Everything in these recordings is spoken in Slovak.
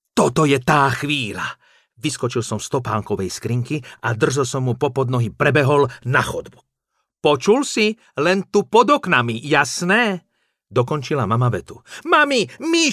Toto je tá chvíľa. Vyskočil som z topánkovej skrinky a drzo som mu popod nohy prebehol na chodbu. Počul si? Len tu pod oknami, jasné? Dokončila mama vetu. Mami,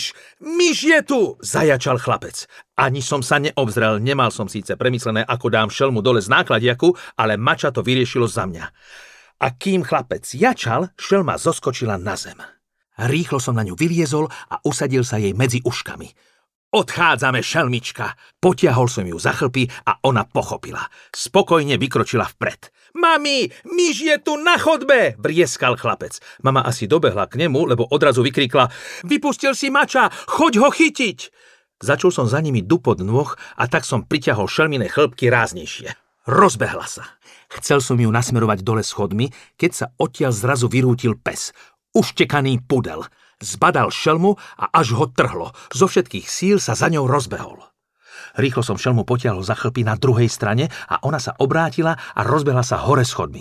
myš je tu! Zajačal chlapec. Ani som sa neobzrel, nemal som síce premyslené, ako dám šelmu dole z nákladiaku, ale mača to vyriešilo za mňa. A kým chlapec jačal, šelma zoskočila na zem. Rýchlo som na ňu vyliezol a usadil sa jej medzi uškami. Odchádzame, šelmička. Potiahol som ju za chlpy a ona pochopila. Spokojne vykročila vpred. Mami, myš je tu na chodbe, vrieskal chlapec. Mama asi dobehla k nemu, lebo odrazu vykríkla: Vypustil si mača, choď ho chytiť. Začul som za nimi dupot nôh a tak som priťahol šelmine chlpky ráznejšie. Rozbehla sa. Chcel som ju nasmerovať dole schodmi, keď sa odtiaľ zrazu vyrútil pes. Uštekaný pudel. Zbadal šelmu a až ho trhlo. Zo všetkých síl sa za ňou rozbehol. Rýchlo som šelmu potiahol za chlpy na druhej strane a ona sa obrátila a rozbehla sa hore schodmi.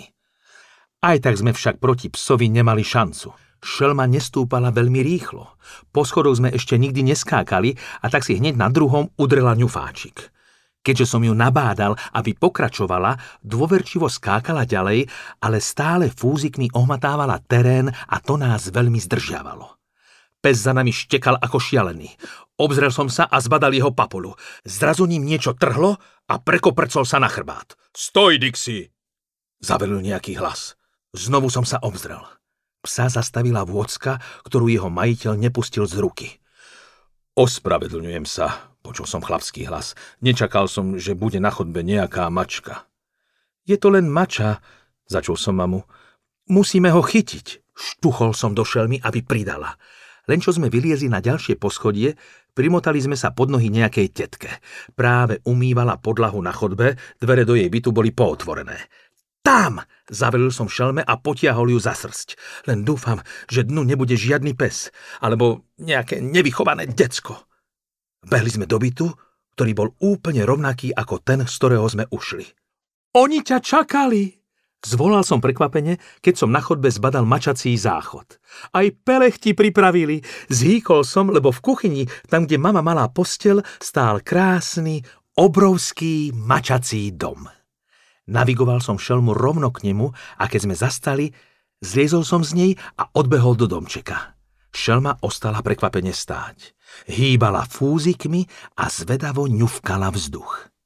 Aj tak sme však proti psovi nemali šancu. Šelma nestúpala veľmi rýchlo. Po schodoch sme ešte nikdy neskákali a tak si hneď na druhom udrela ňufáčik. Keďže som ju nabádal, aby pokračovala, dôverčivo skákala ďalej, ale stále fúzikmi ohmatávala terén a to nás veľmi zdržiavalo. Pes za nami štekal ako šialený. Obzrel som sa a zbadal jeho papulu. Zrazu ním niečo trhlo a prekoprcol sa na chrbát. Stoj, Dixie! Zavelil nejaký hlas. Znovu som sa obzrel. Psa zastavila vôcka, ktorú jeho majiteľ nepustil z ruky. Ospravedlňujem sa, počul som chlapský hlas. Nečakal som, že bude na chodbe nejaká mačka. Je to len mača, začul som mamu. Musíme ho chytiť. Štuchol som do šelmy, aby pridala. Len čo sme vyliezli na ďalšie poschodie, primotali sme sa pod nohy nejakej tetke. Práve umývala podlahu na chodbe, dvere do jej bytu boli pootvorené. Tam! Zavelil som šelme a potiahol ju za srsť. Len dúfam, že dnu nebude žiadny pes, alebo nejaké nevychované decko. Behli sme do bytu, ktorý bol úplne rovnaký ako ten, z ktorého sme ušli. Oni ťa čakali! Zvolal som prekvapene, keď som na chodbe zbadal mačací záchod. Aj pelechti pripravili. Zhýkol som, lebo v kuchyni, tam, kde mama mala posteľ, stál krásny, obrovský mačací dom. Navigoval som šelmu rovno k nemu a keď sme zastali, zliezol som z nej a odbehol do domčeka. Šelma ostala prekvapene stáť. Hýbala fúzikmi a zvedavo ňufkala vzduch.